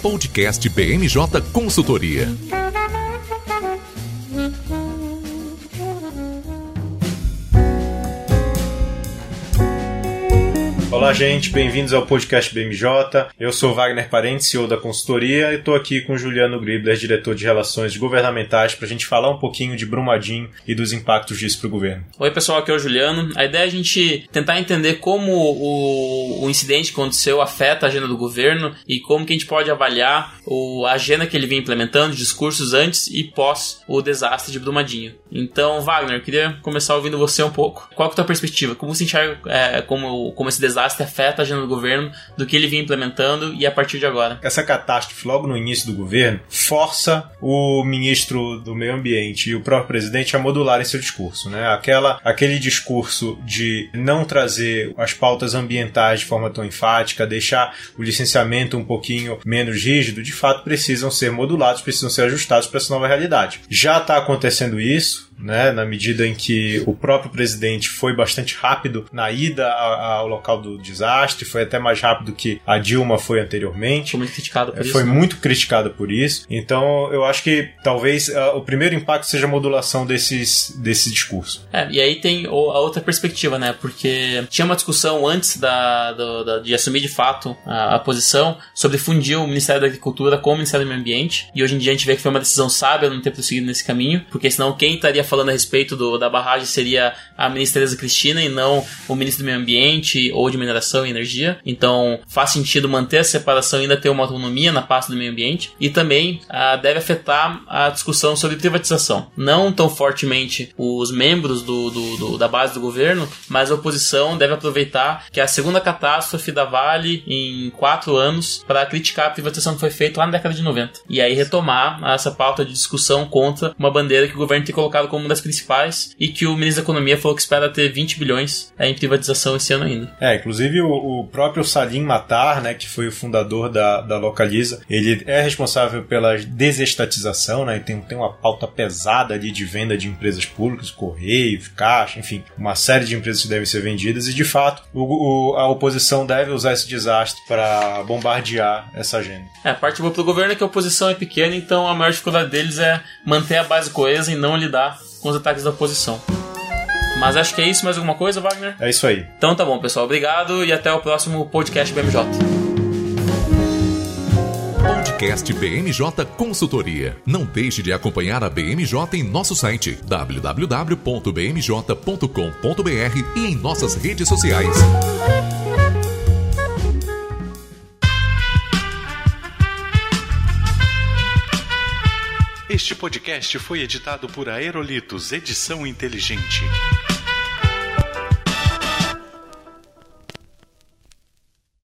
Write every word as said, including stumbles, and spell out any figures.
Podcast B M J Consultoria. Olá, gente, bem-vindos ao podcast B M J. Eu sou Wagner Parente, C E O da consultoria, e estou aqui com Juliano Gribler, diretor de Relações Governamentais, para a gente falar um pouquinho de Brumadinho e dos impactos disso para o governo. Oi, pessoal, aqui é o Juliano. A ideia é a gente tentar entender como o, o incidente que aconteceu afeta a agenda do governo e como que a gente pode avaliar o, a agenda que ele vem implementando, discursos antes e pós o desastre de Brumadinho. Então, Wagner, eu queria começar ouvindo você um pouco. Qual que é a tua perspectiva? Como você enxerga é, como, como esse desastre afeta a agenda do governo, do que ele vem implementando e a partir de agora? Essa catástrofe logo no início do governo força o ministro do Meio Ambiente e o próprio presidente a modularem seu discurso, né? Aquela, aquele discurso de não trazer as pautas ambientais de forma tão enfática, deixar o licenciamento um pouquinho menos rígido, de fato precisam ser modulados, precisam ser ajustados para essa nova realidade. Já está acontecendo isso, né, na medida em que o próprio presidente foi bastante rápido na ida ao local do desastre, foi até mais rápido que a Dilma foi anteriormente. Foi muito criticado por foi isso. Foi né? muito criticado por isso. Então, eu acho que talvez uh, o primeiro impacto seja a modulação desses, desse discurso. É, e aí tem a outra perspectiva, né? Porque tinha uma discussão antes da, do, da, de assumir de fato a, a posição sobre fundir o Ministério da Agricultura com o Ministério do Meio Ambiente. E hoje em dia a gente vê que foi uma decisão sábia não ter prosseguido nesse caminho, porque senão quem estaria falando a respeito do, da barragem seria a ministra Tereza Cristina e não o ministro do Meio Ambiente ou de Mineração e Energia. Então faz sentido manter a separação e ainda ter uma autonomia na pasta do meio ambiente. E também ah, deve afetar a discussão sobre privatização. Não tão fortemente os membros do, do, do, da base do governo, mas a oposição deve aproveitar que é a segunda catástrofe da Vale em quatro anos para criticar a privatização que foi feita lá na década de noventa. E aí retomar essa pauta de discussão contra uma bandeira que o governo tem colocado como uma das principais e que o ministro da Economia falou que espera ter vinte bilhões em privatização esse ano ainda. É, inclusive o, o próprio Salim Matar, né, que foi o fundador da, da Localiza, ele é responsável pela desestatização, né, e tem, tem uma pauta pesada ali de venda de empresas públicas, Correios, Caixa, enfim, uma série de empresas que devem ser vendidas e, de fato, o, o, a oposição deve usar esse desastre para bombardear essa agenda. É, a parte boa pro governo é que a oposição é pequena, então a maior dificuldade deles é manter a base coesa e não lidar com os ataques da oposição. Mas acho que é isso. Mais alguma coisa, Wagner? É isso aí. Então tá bom, pessoal. Obrigado e até o próximo podcast B M J. Podcast B M J Consultoria. Não deixe de acompanhar a B M J em nosso site w w w ponto b m j ponto com ponto b r e em nossas redes sociais. Este podcast foi editado por Aerolitos Edição Inteligente.